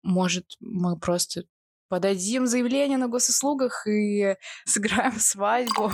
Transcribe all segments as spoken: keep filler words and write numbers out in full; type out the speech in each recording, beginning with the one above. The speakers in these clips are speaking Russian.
может, мы просто подадим заявление на госуслугах и сыграем свадьбу.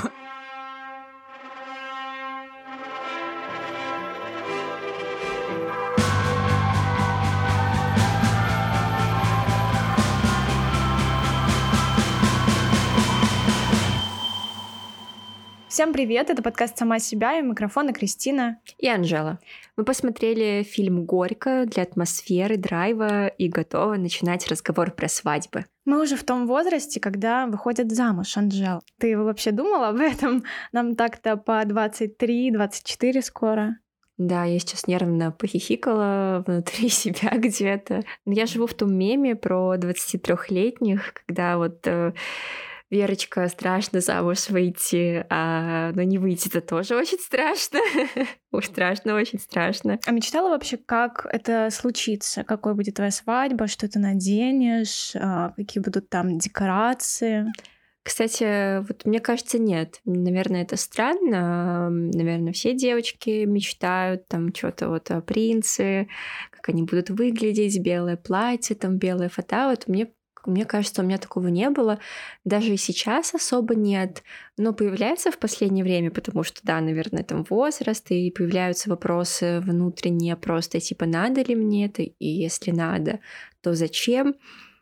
Всем привет, это подкаст «Сама себя», и у микрофона Кристина и Анжела. Мы посмотрели фильм «Горько» для атмосферы, драйва и готовы начинать разговор про свадьбы. Мы уже в том возрасте, когда выходят замуж, Анжел. Ты вообще думала об этом? Нам так-то по двадцать три двадцать четыре скоро. Да, я сейчас нервно похихикала внутри себя где-то. Я живу в том меме про двадцатитрёхлетних, когда вот... Верочка, страшно замуж выйти, а но не выйти-то тоже очень страшно. Уж страшно, очень страшно. А мечтала вообще, как это случится? Какой будет твоя свадьба, что ты наденешь, какие будут там декорации? Кстати, вот мне кажется, нет. Наверное, это странно. Наверное, все девочки мечтают там что-то вот о принце, как они будут выглядеть, белое платье, там белая фата. Вот мне Мне кажется, у меня такого не было. Даже и сейчас особо нет. Но появляется в последнее время, потому что, да, наверное, там возраст, и появляются вопросы внутренние просто, типа, надо ли мне это, и если надо, то зачем?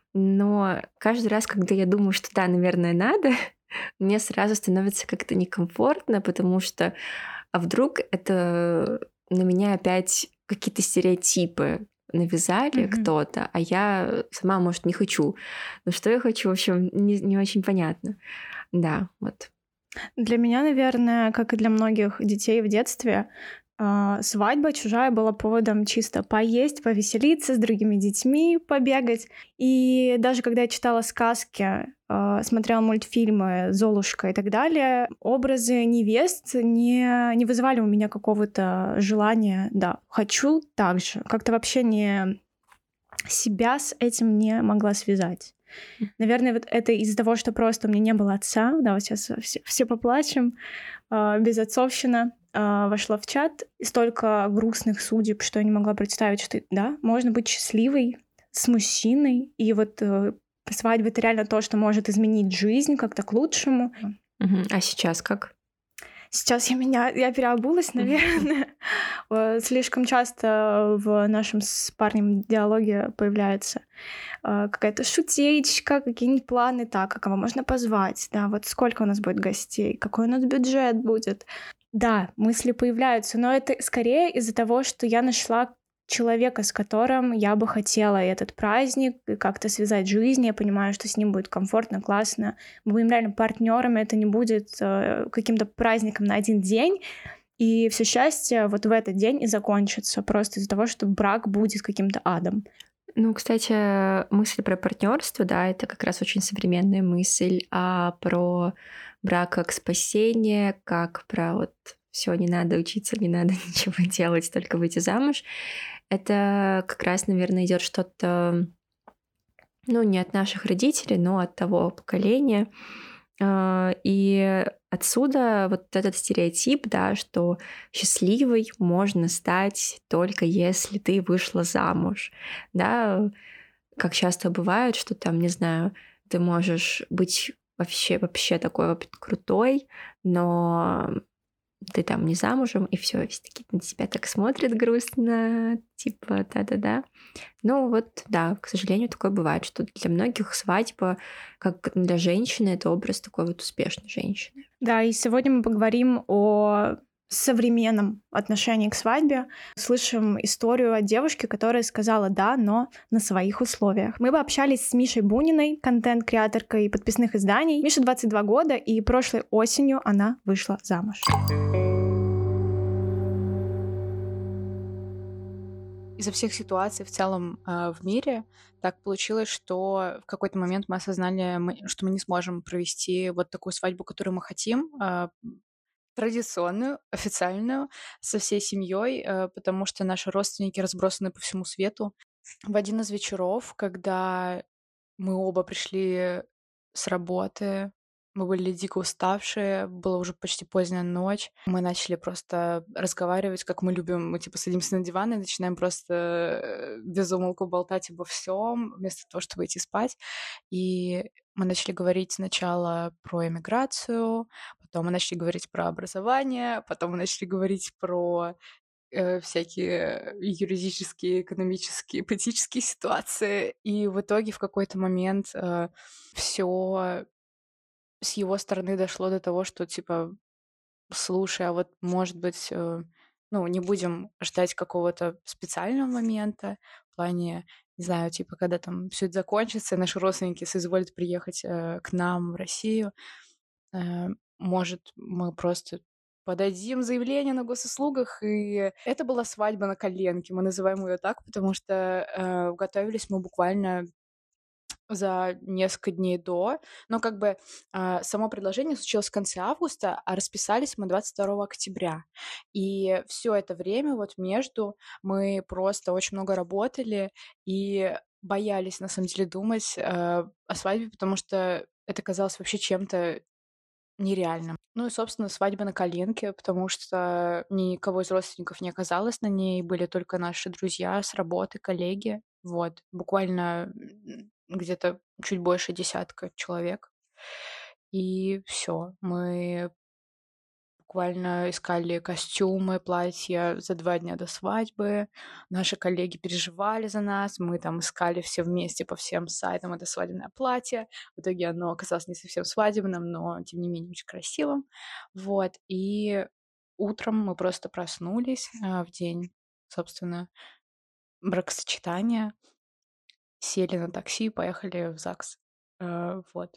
Но каждый раз, когда я думаю, что да, наверное, надо, мне сразу становится как-то некомфортно, потому что, а вдруг это на меня опять какие-то стереотипы навязали mm-hmm. кто-то, а я сама, может, не хочу. Но что я хочу, в общем, не, не очень понятно. Да, вот. Для меня, наверное, как и для многих детей в детстве, свадьба чужая была поводом чисто поесть, повеселиться, с другими детьми побегать. И даже когда я читала сказки, смотрела мультфильмы «Золушка» и так далее, образы невест не, не вызывали у меня какого-то желания, да, хочу так же. Как-то вообще не себя с этим не могла связать. Наверное, вот это из-за того, что просто у меня не было отца, да, вот сейчас все, все поплачем, безотцовщина вошла в чат, и столько грустных судеб, что я не могла представить, что, да, можно быть счастливой с мужчиной, и вот свадьба — это реально то, что может изменить жизнь как-то к лучшему. Угу. А сейчас как? Сейчас я меня, я переобулась, наверное. Слишком часто в нашем с парнем диалоге появляется какая-то шутеечка, какие-нибудь планы, так, а кого можно позвать, да, вот сколько у нас будет гостей, какой у нас бюджет будет. Да, мысли появляются, но это скорее из-за того, что я нашла человека, с которым я бы хотела этот праздник как-то связать жизнь. Я понимаю, что с ним будет комфортно, классно. Мы будем реально партнерами, это не будет э, каким-то праздником на один день. И все счастье вот в этот день и закончится, просто из-за того, что брак будет каким-то адом. Ну, кстати, мысль про партнерство, да, это как раз очень современная мысль, а про брак как спасение, как про вот все, не надо учиться, не надо ничего делать, только выйти замуж. Это как раз, наверное, идет что-то, ну, не от наших родителей, но от того поколения. И отсюда вот этот стереотип, да, что счастливой можно стать только если ты вышла замуж, да, как часто бывает, что там, не знаю, ты можешь быть вообще, вообще такой вот крутой, но ты там не замужем, и все, все такие на тебя так смотрят грустно, типа да-да-да. Ну вот, да, к сожалению, такое бывает, что для многих свадьба, как для женщины, это образ такой вот успешной женщины. Да, и сегодня мы поговорим о современном отношении к свадьбе. Слышим историю о девушке, которая сказала «да», но на своих условиях. Мы пообщались с Мишей Буниной, контент-креаторкой подписных изданий. Мише двадцать два года, и прошлой осенью она вышла замуж. Из-за всех ситуаций в целом э, в мире так получилось, что в какой-то момент мы осознали, мы, что мы не сможем провести вот такую свадьбу, которую мы хотим, э, традиционную, официальную, со всей семьей, э, потому что наши родственники разбросаны по всему свету. В один из вечеров, когда мы оба пришли с работы Мы были дико уставшие, была уже почти поздняя ночь. Мы начали просто разговаривать, как мы любим. Мы типа садимся на диван и начинаем просто э, без умолку болтать обо всем, вместо того, чтобы идти спать. И мы начали говорить сначала про эмиграцию, потом мы начали говорить про образование, потом мы начали говорить про э, всякие юридические, экономические, политические ситуации. И в итоге в какой-то момент все с его стороны дошло до того, что типа, слушай, а вот может быть, э, ну, не будем ждать какого-то специального момента, в плане, не знаю, типа, когда там все это закончится, и наши родственники соизволят приехать э, к нам в Россию, э, может, мы просто подадим заявление на госуслугах, и это была свадьба на коленке, мы называем ее так, потому что э, готовились мы буквально за несколько дней до, но как бы а, само предложение случилось в конце августа, а расписались мы двадцать второго октября. И все это время вот между мы просто очень много работали и боялись, на самом деле, думать э, о свадьбе, потому что это казалось вообще чем-то нереальным. Ну и, собственно, свадьба на коленке, потому что никого из родственников не оказалось на ней, были только наши друзья с работы, коллеги. Вот, буквально м, где-то чуть больше десятка человек. И все, мы буквально искали костюмы, платья за два дня до свадьбы. Наши коллеги переживали за нас. Мы там искали все вместе по всем сайтам это свадебное платье. В итоге оно оказалось не совсем свадебным, но, тем не менее, очень красивым. Вот. И утром мы просто проснулись а, в день, собственно, бракосочетания, сели на такси и поехали в ЗАГС. Э, Вот.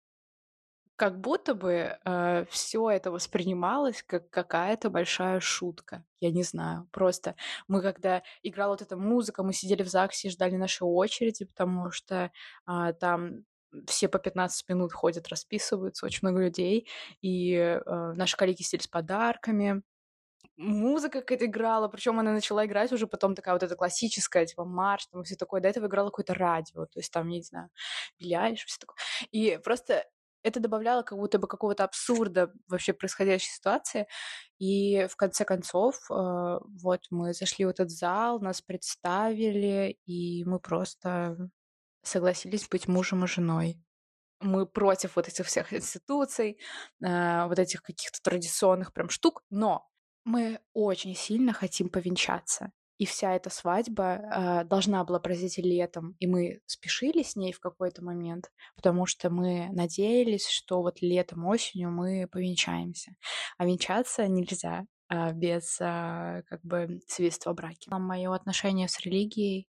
Как будто бы, э, всё это воспринималось как какая-то большая шутка. Я не знаю. Просто мы когда играла вот эта музыка, мы сидели в ЗАГСе и ждали нашей очереди, потому что, а, там все по пятнадцать минут ходят, расписываются, очень много людей. И, э, наши коллеги сидели с подарками. Музыка какая-то играла, причем она начала играть уже потом такая вот эта классическая, типа марш там и всё такое. До этого играло какое-то радио, то есть там, я не знаю, Билли Айлиш, всё такое. И просто это добавляло как будто бы какого-то абсурда вообще происходящей ситуации. И в конце концов, э, вот мы зашли в этот зал, нас представили, и мы просто согласились быть мужем и женой. Мы против вот этих всех институций, э, вот этих каких-то традиционных прям штук, но мы очень сильно хотим повенчаться. И вся эта свадьба э, должна была произойти летом, и мы спешили с ней в какой-то момент, потому что мы надеялись, что вот летом, осенью мы повенчаемся. А венчаться нельзя а, без а, как бы свидетельства о браке. Мое отношение с религией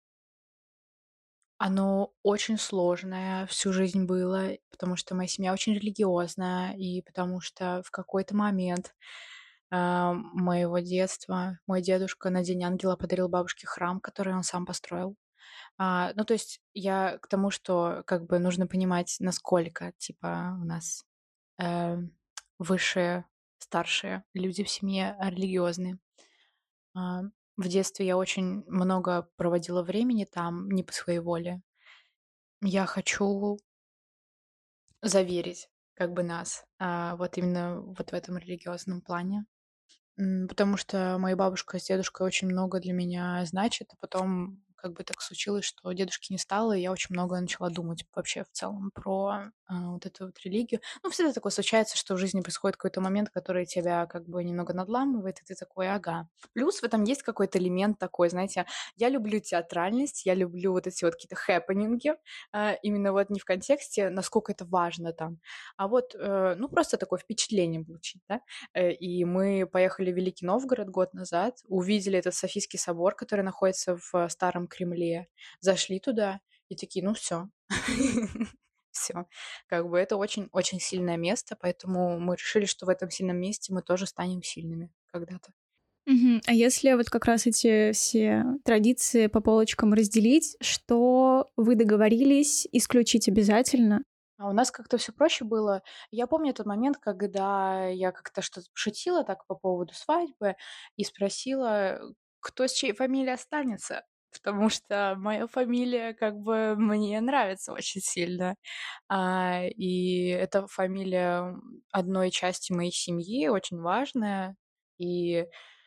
оно очень сложное всю жизнь было, потому что моя семья очень религиозная, и потому что в какой-то момент а, моего детства мой дедушка на День ангела подарил бабушке храм, который он сам построил. А, ну, то есть я к тому, что как бы нужно понимать, насколько, типа, у нас э, высшие, старшие люди в семье религиозные. А, в детстве я очень много проводила времени там, не по своей воле. Я хочу заверить как бы нас, а, вот именно вот в этом религиозном плане. М, потому что моя бабушка с дедушкой очень много для меня значат, а потом как бы так случилось, что дедушки не стало, и я очень много начала думать вообще в целом про, а, вот эту вот религию. Ну, всегда такое случается, что в жизни происходит какой-то момент, который тебя как бы немного надламывает, и ты такой: "Ага". Плюс в этом есть какой-то элемент такой, знаете, я люблю театральность, я люблю вот эти вот какие-то хэппенинги, а, именно вот не в контексте, насколько это важно там, а вот, э, ну, просто такое впечатление получить, да. Э, и мы поехали в Великий Новгород год назад, увидели этот Софийский собор, который находится в Старом Кремле, зашли туда и такие: "Ну всё". Всё. Как бы это очень-очень сильное место, поэтому мы решили, что в этом сильном месте мы тоже станем сильными когда-то. Мгм. А если вот как раз эти все традиции по полочкам разделить, что вы договорились исключить обязательно? А у нас как-то все проще было. Я помню тот момент, когда я как-то что-то пошутила так по поводу свадьбы и спросила, кто с чьей фамилией останется. потому что моя фамилия как бы мне нравится очень сильно. А, и это фамилия одной части моей семьи, очень важная. И,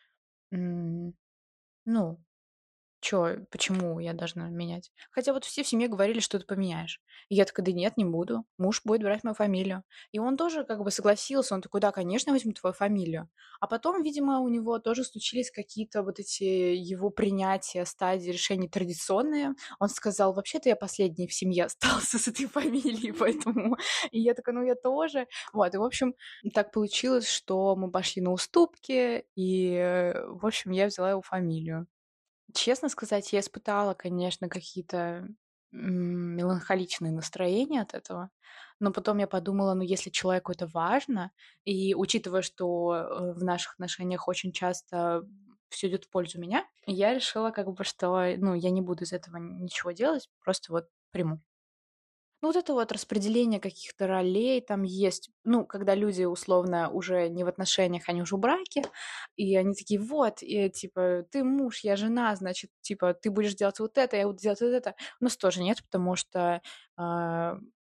м, ну, чё, почему я должна менять? Хотя вот все в семье говорили, что ты поменяешь. И я такая: да нет, не буду. Муж будет брать мою фамилию. И он тоже как бы согласился. Он такой: да, конечно, возьму твою фамилию. А потом, видимо, у него тоже случились какие-то вот эти его принятия, стадии решений традиционные. Он сказал: вообще-то я последний в семье остался с этой фамилией, поэтому... И я такая: ну я тоже. Вот, и в общем, так получилось, что мы пошли на уступки, и, э, в общем, я взяла его фамилию. Честно сказать, я испытала, конечно, какие-то м, меланхоличные настроения от этого, но потом я подумала, ну, если человеку это важно, и учитывая, что э, в наших отношениях очень часто все идет в пользу меня, я решила, как бы, что, ну, я не буду из этого ничего делать, просто вот приму. Ну, вот это вот распределение каких-то ролей там есть. Ну, когда люди условно уже не в отношениях, они уже в браке, и они такие: вот, и, типа, ты муж, я жена, значит, типа, ты будешь делать вот это, я буду делать вот это. У нас тоже нет, потому что, а,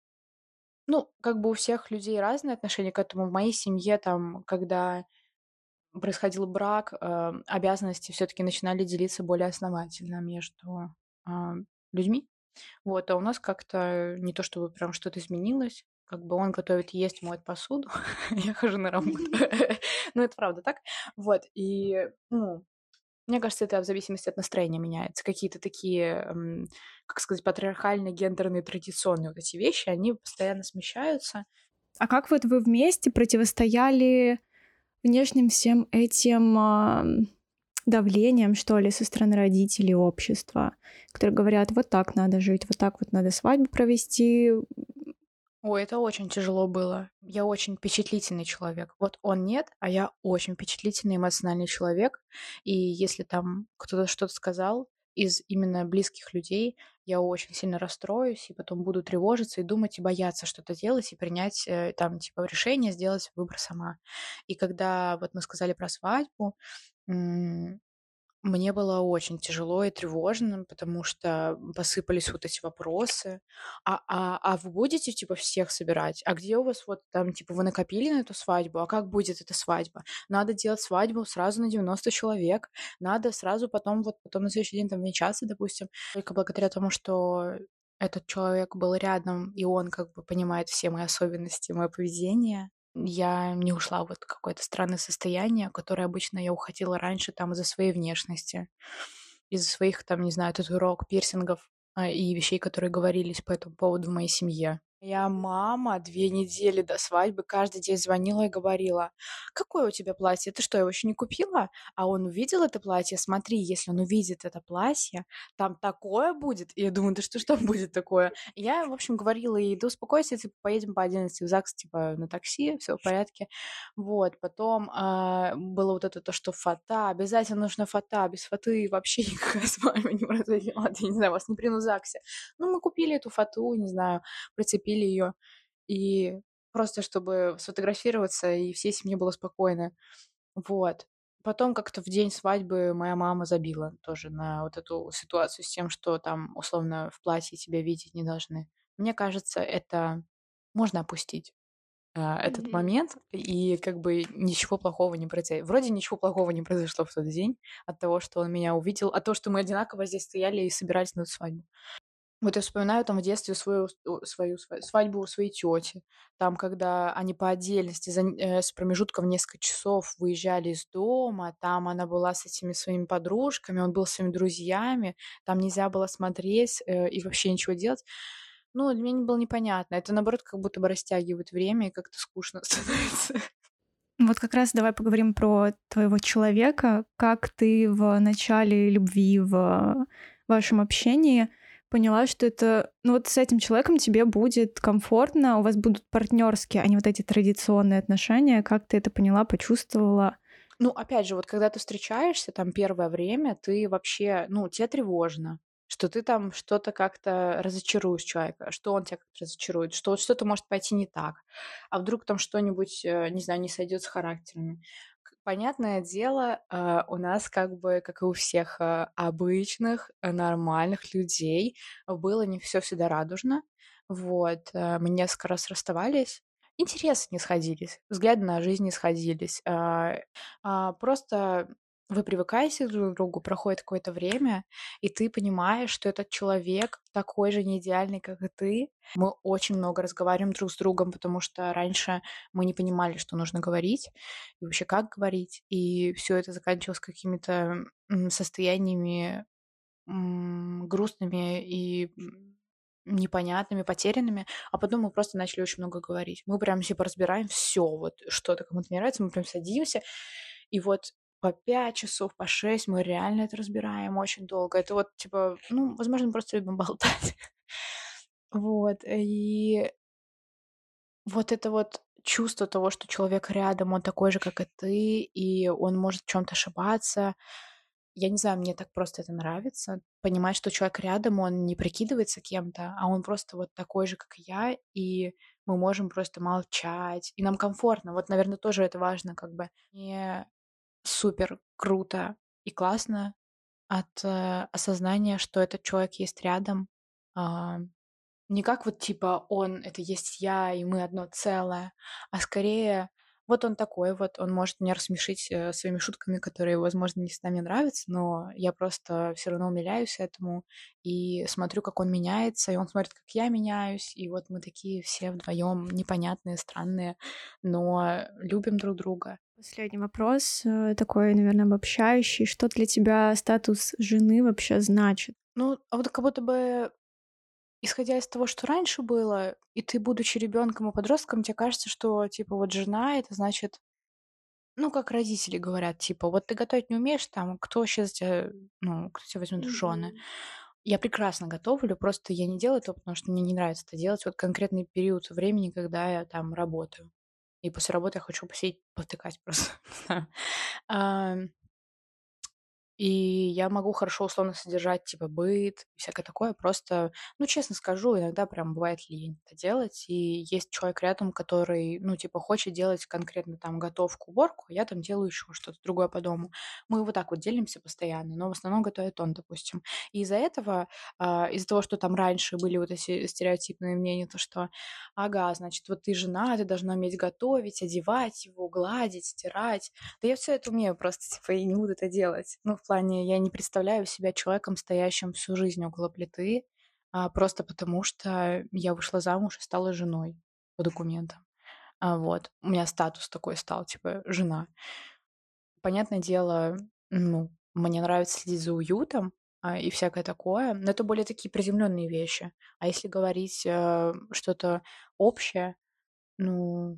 ну, как бы у всех людей разные отношения к этому. В моей семье там, когда происходил брак, а, обязанности все-таки начинали делиться более основательно между а, людьми. Вот, а у нас как-то не то чтобы прям что-то изменилось. Как бы он готовит есть, моет посуду, я хожу на работу. Ну, это правда так. Вот, и, ну, мне кажется, это в зависимости от настроения меняется. Какие-то такие, м, как сказать, патриархальные, гендерные, традиционные вот эти вещи, они постоянно смещаются. А как вот вы вместе противостояли внешним всем этим ам, давлением, что ли, со стороны родителей, общества, которые говорят: вот так надо жить, вот так вот надо свадьбу провести? Ой, это очень тяжело было. Я очень впечатлительный человек. Вот он нет, а я очень впечатлительный, эмоциональный человек. И если там кто-то что-то сказал из именно близких людей, я очень сильно расстроюсь, и потом буду тревожиться и думать, и бояться что-то делать, и принять э, там, типа, решение, сделать выбор сама. И когда вот мы сказали про свадьбу, м, мне было очень тяжело и тревожно, потому что посыпались вот эти вопросы. А, а, а вы будете, типа, всех собирать? А где у вас вот там, типа, вы накопили на эту свадьбу? А как будет эта свадьба? Надо делать свадьбу сразу на девяносто человек. Надо сразу потом, вот потом на следующий день там венчаться, допустим. Только благодаря тому, что этот человек был рядом, и он как бы понимает все мои особенности, мое поведение, я не ушла в вот какое-то странное состояние, которое обычно я уходила раньше там из-за своей внешности, из-за своих там, не знаю, татуировок, пирсингов, а, и вещей, которые говорились по этому поводу в моей семье. Моя мама две недели до свадьбы каждый день звонила и говорила: какое у тебя платье? Ты что, его еще не купила? А он увидел это платье? Смотри, если он увидит это платье, там такое будет. И я думаю: да что ж там будет такое? И я, в общем, говорила ей: да успокойся, типа, поедем по одиннадцати в ЗАГС, типа, на такси, все в порядке. Вот, потом а, было вот это то, что фата, обязательно нужна фата, без фаты вообще никакая свадьба не произойдет, я не знаю, вас не примут в ЗАГСе. Ну, мы купили эту фату, не знаю, прицепили ее, и просто чтобы сфотографироваться, и всей семье было спокойно. Вот. Потом как-то в день свадьбы моя мама забила тоже на вот эту ситуацию с тем, что там условно в платье тебя видеть не должны. Мне кажется, это можно опустить а, этот Мгм. момент, и как бы ничего плохого не произойдет. Вроде ничего плохого не произошло в тот день от того, что он меня увидел, от того, что мы одинаково здесь стояли и собирались на эту свадьбу. Вот я вспоминаю там в детстве свою, о, свою сва- свадьбу у своей тети. Там, когда они по отдельности за н- э, с промежутком в несколько часов выезжали из дома, там она была с этими своими подружками, он был с своими друзьями, там нельзя было смотреть э, и вообще ничего делать. Ну, для меня было непонятно. Это, наоборот, как будто бы растягивает время и как-то скучно становится. Вот как раз давай поговорим про твоего человека. Как ты в начале любви, в вашем общении поняла, что это, ну вот с этим человеком тебе будет комфортно, у вас будут партнерские, а не вот эти традиционные отношения. Как ты это поняла, почувствовала? Ну, опять же, вот когда ты встречаешься, там первое время, ты вообще, ну, тебе тревожно, что ты там что-то как-то разочаруешь человека, что он тебя как-то разочарует, что вот что-то может пойти не так, а вдруг там что-нибудь, э, не знаю, не сойдет с характерами. Понятное дело, а, у нас как бы, как и у всех а, обычных, а, нормальных людей, было не все всегда радужно. Вот, а, мы несколько раз расставались. Интересы не сходились, взгляды на жизнь не сходились. А, а, Просто вы привыкаете друг к другу, проходит какое-то время, и ты понимаешь, что этот человек такой же неидеальный, как и ты. Мы очень много разговариваем друг с другом, потому что раньше мы не понимали, что нужно говорить и вообще как говорить. И все это заканчивалось какими-то м, состояниями м, грустными и м, непонятными, потерянными, а потом мы просто начали очень много говорить. Мы прям типа разбираем все, вот что-то кому-то не нравится, мы прям садимся, и вот по пять часов, по шесть мы реально это разбираем очень долго. Это вот типа, ну, возможно, мы просто любим болтать. Вот, и вот это вот чувство того, что человек рядом, он такой же, как и ты, и он может в чем то ошибаться. Я не знаю, мне так просто это нравится. Понимать, что человек рядом, он не прикидывается кем-то, а он просто вот такой же, как и я, и мы можем просто молчать, и нам комфортно. Вот, наверное, тоже это важно, как бы. Мне супер круто и классно от, э, осознания, что этот человек есть рядом. А не как вот типа он — это есть я, и мы одно целое, а скорее вот он такой вот, он может меня рассмешить э, своими шутками, которые, возможно, не всегда мне нравятся, но я просто все равно умиляюсь этому и смотрю, как он меняется, и он смотрит, как я меняюсь, и вот мы такие все вдвоем непонятные, странные, но любим друг друга. Последний вопрос, э, такой, наверное, обобщающий. Что для тебя статус жены вообще значит? Ну, а вот как будто бы исходя из того, что раньше было, и ты, будучи ребенком и подростком, тебе кажется, что типа вот жена — это значит, ну, как родители говорят, типа, вот ты готовить не умеешь, там, кто сейчас тебя, ну, кто тебя возьмет в жены? Мгм. Я прекрасно готовлю, просто я не делаю это, потому что мне не нравится это делать. Вот конкретный период времени, когда я там работаю. И после работы я хочу посидеть, повтыкать просто. Не знаю. И я могу хорошо условно содержать, типа, быт, и всякое такое. Просто, ну, честно скажу, иногда прям бывает лень это делать. И есть человек рядом, который, ну, типа, хочет делать конкретно там готовку, уборку, а я там делаю еще что-то другое по дому. Мы вот так вот делимся постоянно, но в основном готовит он, допустим. И из-за этого, а, из-за того, что там раньше были вот эти стереотипные мнения, то что, ага, значит, вот ты жена, ты должна уметь готовить, одевать его, гладить, стирать. Да я все это умею, просто, типа, и не буду это делать. Ну, в плане, я не представляю себя человеком, стоящим всю жизнь около плиты, а, просто потому что я вышла замуж и стала женой по документам. А, вот. У меня статус такой стал, типа, жена. Понятное дело, ну, мне нравится следить за уютом, а, и всякое такое, но это более такие приземленные вещи. А если говорить, э, что-то общее, ну,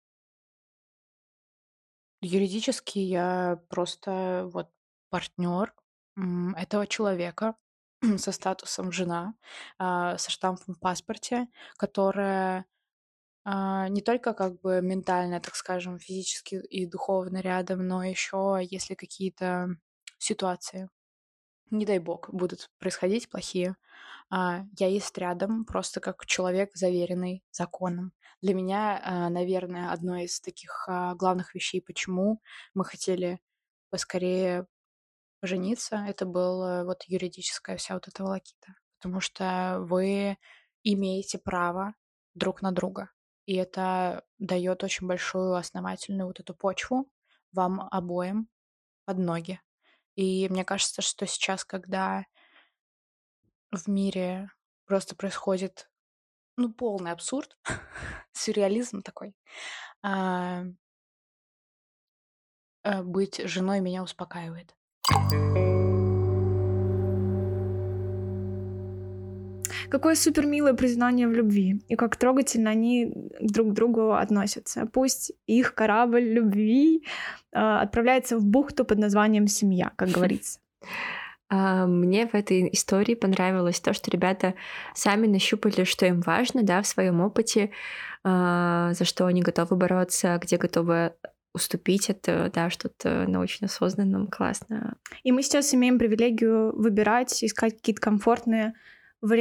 юридически я просто вот партнер этого человека со статусом жена, а, со штампом в паспорте, которая а, не только как бы ментально, так скажем, физически и духовно рядом, но еще если какие-то ситуации, не дай бог, будут происходить плохие, а, я есть рядом просто как человек, заверенный законом. Для меня, а, наверное, одно из таких а, главных вещей, почему мы хотели поскорее пожениться, это была вот юридическая вся вот эта волокита. Потому что вы имеете право друг на друга. И это дает очень большую основательную вот эту почву вам обоим под ноги. И мне кажется, что сейчас, когда в мире просто происходит, ну, полный абсурд, сюрреализм такой, а, э, быть женой меня успокаивает. Какое супер милое признание в любви, и как трогательно они друг к другу относятся. Пусть их корабль любви а, отправляется в бухту под названием «Семья», как говорится. А, Мне в этой истории понравилось то, что ребята сами нащупали, что им важно, да, в своем опыте, а, за что они готовы бороться, где готовы уступить. Это, да, что-то на очень осознанном, классно. И мы сейчас имеем привилегию выбирать, искать какие-то комфортные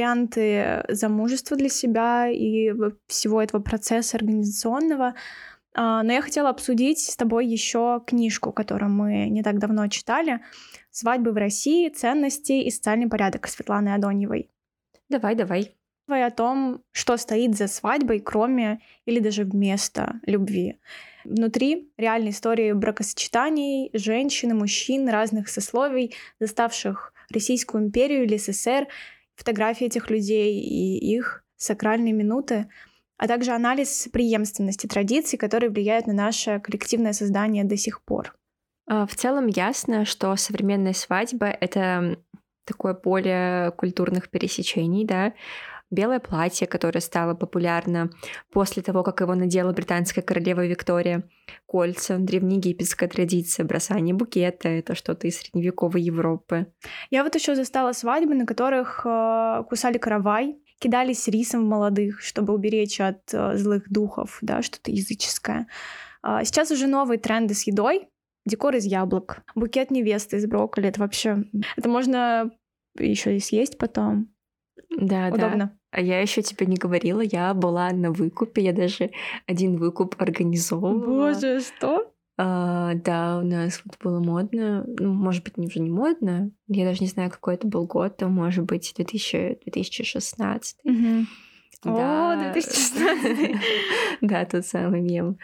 варианты замужества для себя и всего этого процесса организационного. А, Но я хотела обсудить с тобой еще книжку, которую мы не так давно читали. «Свадьбы в России. Ценности и социальный порядок» Светланы Адоньевой. Давай, давай. О том, что стоит за свадьбой, кроме или даже вместо любви. Внутри реальной истории бракосочетаний женщин и мужчин разных сословий, заставших Российскую империю или СССР, фотографии этих людей и их сакральные минуты, а также анализ преемственности традиций, которые влияют на наше коллективное создание до сих пор. В целом ясно, что современная свадьба — это такое поле культурных пересечений, да. Белое платье, которое стало популярно после того, как его надела британская королева Виктория, кольца, древнеегипетская традиция, бросание букета — это что-то из средневековой Европы. Я вот еще застала свадьбы, на которых э, кусали каравай, кидались рисом в молодых, чтобы уберечь от э, злых духов, да, что-то языческое. А сейчас уже новые тренды с едой, декор из яблок, букет невесты из брокколи. Это вообще... Это можно еще и съесть потом. Да, удобно. Да. А я еще тебе не говорила, я была на выкупе, я даже один выкуп организовывала. Боже, что? А, да, у нас вот было модно, ну, может быть, уже не модно, я даже не знаю, какой это был год, то, может быть, две тысячи шестнадцатый. Угу. Да. О, две тысячи шестнадцатый. Да, тот самый мем.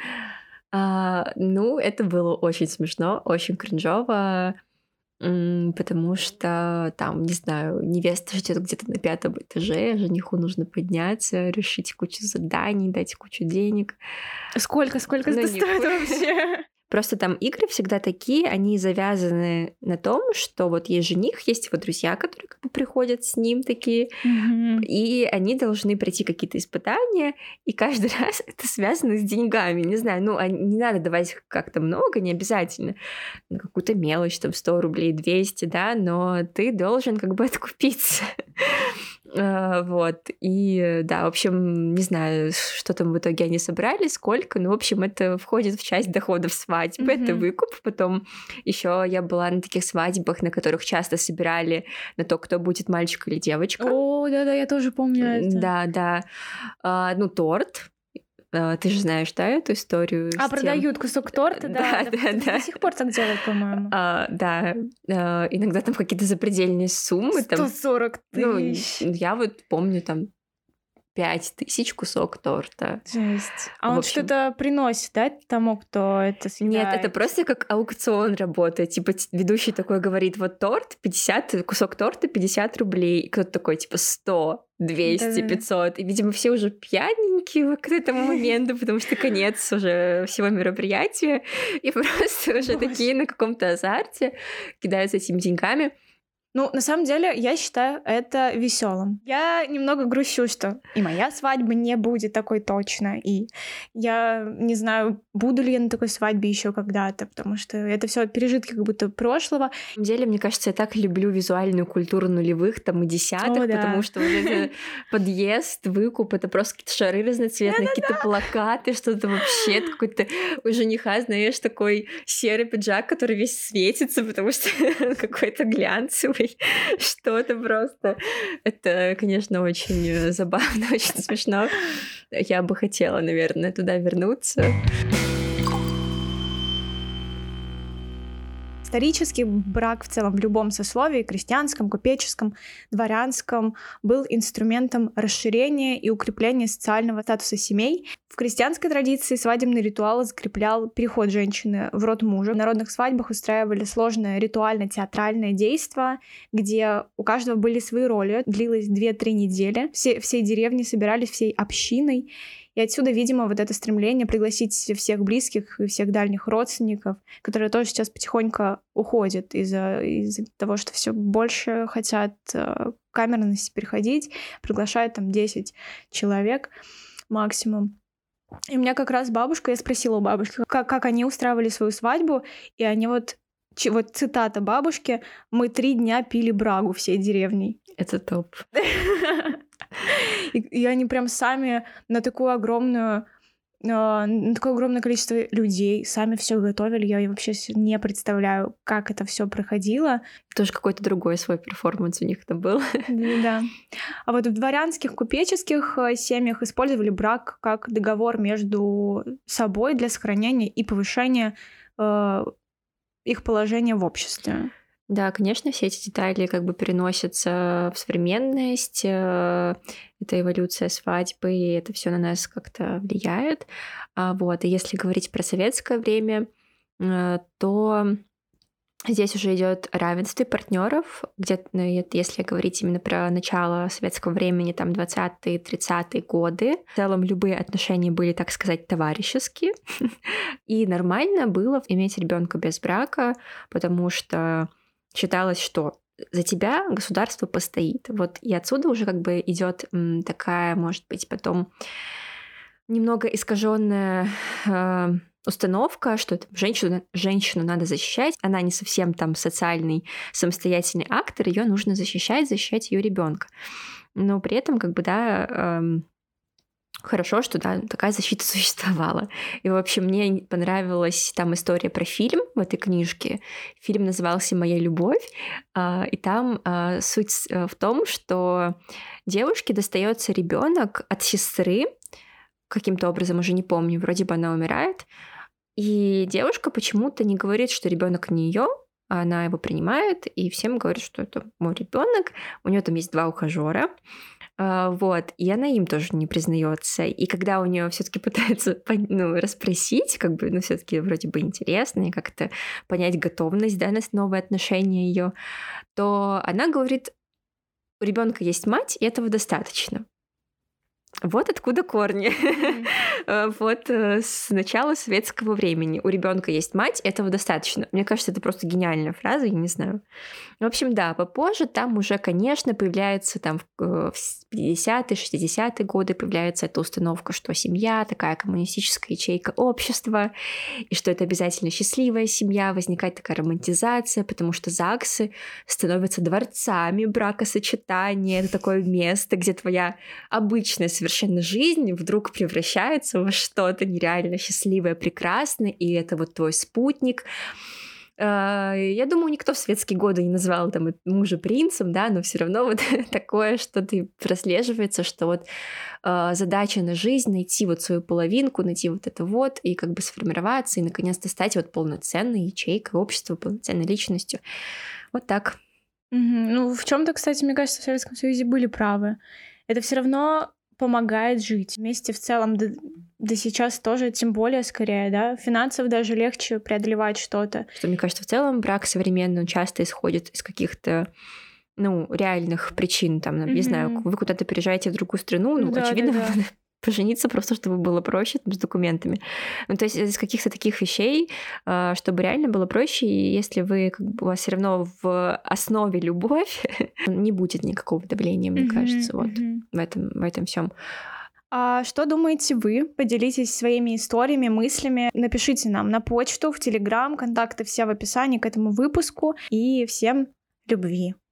А, ну, это было очень смешно, очень кринжово, потому что там, не знаю, невеста ждет где-то на пятом этаже, жениху нужно подняться, решить кучу заданий, дать кучу денег. Сколько, сколько это стоит вообще? Просто там игры всегда такие, они завязаны на том, что вот есть жених, есть его друзья, которые как бы приходят с ним такие, mm-hmm. и они должны пройти какие-то испытания, и каждый раз это связано с деньгами. Не знаю, ну, не надо давать как-то много, не обязательно. На какую-то мелочь, там, сто рублей, двести, да, но ты должен как бы откупиться. Вот, и да, в общем, не знаю, что там в итоге они собрали, сколько, но, в общем, это входит в часть доходов свадьбы, mm-hmm. это выкуп. Потом еще я была на таких свадьбах, на которых часто собирали на то, кто будет мальчик или девочка. О, да-да, я тоже помню это. Да, да. А, ну, торт. Ты же знаешь, да, эту историю? А, продают тем... кусок торта, да? Да, да, да. До сих пор так делают, по-моему. А, да, а, иногда там какие-то запредельные суммы. сто сорок тысяч. Ну, я вот помню там пять тысяч кусок торта. Жесть. А он общем... что-то приносит, да, тому, кто это съедает? Нет, это просто как аукцион работает. Типа ведущий такой говорит, вот торт, пятьдесят, кусок торта пятьдесят рублей. И кто-то такой, типа, сто, двести, пятьсот. И, видимо, все уже пьяненькие к этому моменту, потому что конец уже всего мероприятия. И просто уже такие на каком-то азарте кидаются этими деньгами. Ну, на самом деле, я считаю это веселым. Я немного грущу, что и моя свадьба не будет такой точно, и я не знаю, буду ли я на такой свадьбе еще когда-то, потому что это все пережитки как будто прошлого. На самом деле, мне кажется, я так люблю визуальную культуру нулевых, там, и десятых, О, да. потому что вот это подъезд, выкуп, это просто какие-то шары разноцветные, какие-то плакаты, что-то вообще, какой-то у жениха, знаешь, такой серый пиджак, который весь светится, потому что какой-то глянцевый. Что-то просто. Это, конечно, очень забавно, очень смешно. Я бы хотела, наверное, туда вернуться. Исторически брак в целом в любом сословии, крестьянском, купеческом, дворянском, был инструментом расширения и укрепления социального статуса семей. В крестьянской традиции свадебный ритуал закреплял переход женщины в род мужа. В народных свадьбах устраивали сложное ритуально-театральное действо, где у каждого были свои роли. Длилось две-три недели. Все, всей деревни собирались всей общиной. И отсюда, видимо, вот это стремление пригласить всех близких и всех дальних родственников, которые тоже сейчас потихоньку уходят из-за, из-за того, что все больше хотят к камерности переходить, приглашают там десять человек максимум. И у меня как раз бабушка, я спросила у бабушки, как, как они устраивали свою свадьбу, и они вот, вот цитата бабушки, «Мы три дня пили брагу всей деревней». Это топ. И, и они прям сами на такую огромную э, такое огромное количество людей сами все готовили. Я вообще не представляю, как это все проходило. Тоже какой-то другой свой перформанс у них там был. Да. А вот в дворянских, купеческих семьях использовали брак как договор между собой для сохранения и повышения э, их положения в обществе. Да, конечно, все эти детали как бы переносятся в современность. Это эволюция свадьбы, и это все на нас как-то влияет. А вот, и если говорить про советское время, то здесь уже идет равенство партнеров. Где-то, если говорить именно про начало советского времени, там двадцатые, тридцатые годы, в целом любые отношения были, так сказать, товарищеские. И нормально было иметь ребенка без брака, потому что считалось, что за тебя государство постоит. Вот и отсюда уже как бы идет такая, может быть, потом немного искаженная э, установка, что женщину, женщину надо защищать. Она не совсем там социальный, самостоятельный актор, ее нужно защищать, защищать ее ребенка. Но при этом, как бы, да, э, хорошо, что да, такая защита существовала. И, в общем, мне понравилась там история про фильм в этой книжке. Фильм назывался «Моя любовь», и там суть в том, что девушке достается ребенок от сестры, каким-то образом, уже не помню, вроде бы она умирает, и девушка почему-то не говорит, что ребенок не ее, а она его принимает, и всем говорит, что это мой ребенок. У нее там есть два ухажера. Вот, и она им тоже не признается. И когда у нее все-таки пытаются, ну, расспросить, как бы, ну, все-таки вроде бы интересно, и как-то понять готовность, да, на новые отношения ее, то она говорит: у ребенка есть мать, и этого достаточно. Вот откуда корни. Mm-hmm. Вот с начала советского времени. У ребенка есть мать, этого достаточно. Мне кажется, это просто гениальная фраза, я не знаю. В общем, да, попозже там уже, конечно, появляется там в пятидесятые, шестидесятые годы появляется эта установка, что семья такая коммунистическая ячейка общества, и что это обязательно счастливая семья, возникает такая романтизация, потому что ЗАГСы становятся дворцами бракосочетания. Это такое место, где твоя обычная совершенно жизнь вдруг превращается во что-то нереально счастливое, прекрасное, и это вот твой спутник. Я думаю, никто в советские годы не назвал там мужа принцем, да, но все равно вот такое что-то прослеживается, что вот э, задача на жизнь — найти вот свою половинку, найти вот это вот, и как бы сформироваться, и наконец-то стать вот полноценной ячейкой общества, полноценной личностью. Вот так. Угу. Ну, в чем-то, кстати, мне кажется, в Советском Союзе были правы. Это все равно помогает жить. Вместе в целом, да, да сейчас тоже, тем более скорее, да, финансово даже легче преодолевать что-то. Что, мне кажется, в целом брак современный, он часто исходит из каких-то, ну, реальных причин, там, mm-hmm. не знаю, вы куда-то переезжаете в другую страну, ну, да, очевидно, да, да. пожениться просто, чтобы было проще там, с документами. Ну, то есть из каких-то таких вещей, чтобы реально было проще, и если вы, как бы, у вас все равно в основе любовь, не будет никакого давления, мне mm-hmm, кажется, вот mm-hmm. в этом, в этом всем. А что думаете вы? Поделитесь своими историями, мыслями. Напишите нам на почту, в Телеграм, контакты все в описании к этому выпуску. И всем любви!